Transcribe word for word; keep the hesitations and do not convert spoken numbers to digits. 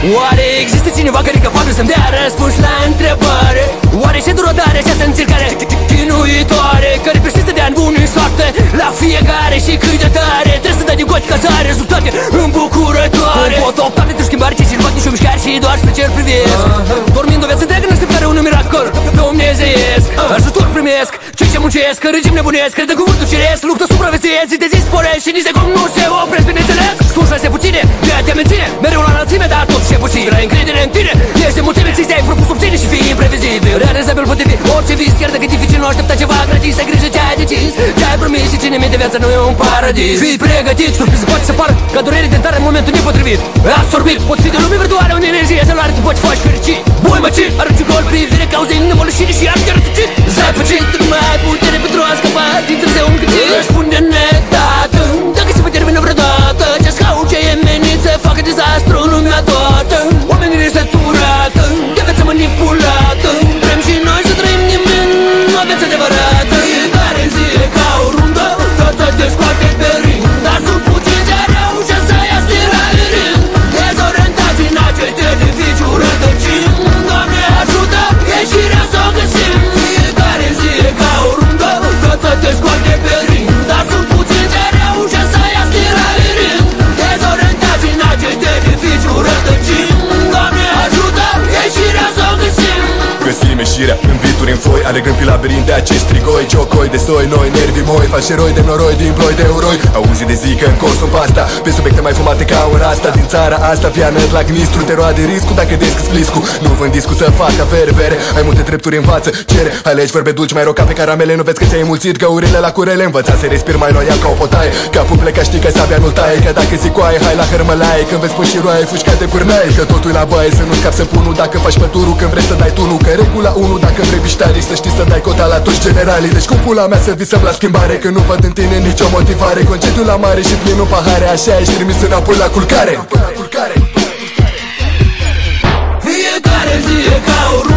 Oare există cineva care e capabil să-mi dea răspuns la întrebare? Oare ce durătoare această încercare chinuitoare, care persistă de ani buni în soartă la fiecare și cât de tare trebuie să dai din coace ca să ai rezultate îmbucurătoare? Cum pot opta pentru schimbare ce ți-l fac nici o mișcare și doar spre cer privesc, dormind o viață întreagă în așteptare unui miracol dumnezeiesc. Ajutor primesc cei ce muncesc, că regim nebunesc, cred în cuvântul ceresc, luptă supraviețuiesc, zi de zi sporesc și nici de cum nu se opresc, bineînțeles. Slujba este puține, de a te menține mereu la înălțime, dar tot ce puțin ai încredere în tine. Ești de mulțime, ți ai propus obține și fii imprevizibil, realizabil poate fi orice vis, chiar dacă e dificil, nu aștepta ceva gratis. Ai grijă ce ai decis, ce ai promis și ține minte, viața nu e un paradis. Fii pregătit, surpriză poate să pară ca durere de tare în momentul nepotrivit. Absorbit, poți fi de lume virtuală unde energie zelare te poți faci fericit. Boi măcit, arunci gol, privire, cauze nemolășire și arte rătăcit. Zai păcit, nu mai ai putere pentru a scăpa din târziu încătit. Răspunde-ne, tată, dacă se mai termină vreodată ce-ți caut, ce e menit să facă dezastru în lumea toată. Oamenii este turată, de viață manipulată, vrem și noi să trăim nimeni o viață adevărată. Fiecare zi e ca o rundă, viața te scoate pe ring, dar sunt puțini ce reușesc să iasă din labirin, dezorientați în acest edificiu rătăcim. Doamne ajută, ieșirea s-o găsim. Fiecare zi e ca o rundă, viața te scoate pe ring, dar sunt puțini ce reușesc să iasă din labirin, dezorientați în acest edificiu rătăcim. Doamne ajută, ieșirea s-o găsim. Găsim ieșirea în vituri, în foi, alegând pe labirint de acești strigoi, ciocoi de soi, noi nervi moi, faci eroi de noroi, din ploi de uroi. Auzi de zi că în consum pasta pe subiecte mai fumate ca un asta. Din țara asta piană la gnistru, te roade riscul dacă deschizi pliscu. Nu vând discul să facă vere, vere, ai multe drepturi în față, cere. Alegi vorbe dulci, mai roca pe caramele, nu vezi că ți-ai mulțit găurile la curele. Învăța să respiri mai loial ca o potaie, capul pleca știi că sabia nu taie, că dacă zicoaie, hai la hărmălaie, când vezi păși roaie, fugi ca de pârnaie. Că totul la baie, să nu scapi să punul dacă faci păturul, când vrei să dai tunul, că regula unu dacă vrei biștarii, să știi să dai cota la toți generalii. Deci cu pula mea să visăm la schimbare, că nu văd în tine nicio motivare. Concediu la mare și plinul pahare, așa ești trimis înapoi la culcare. Fiecare zi e ca o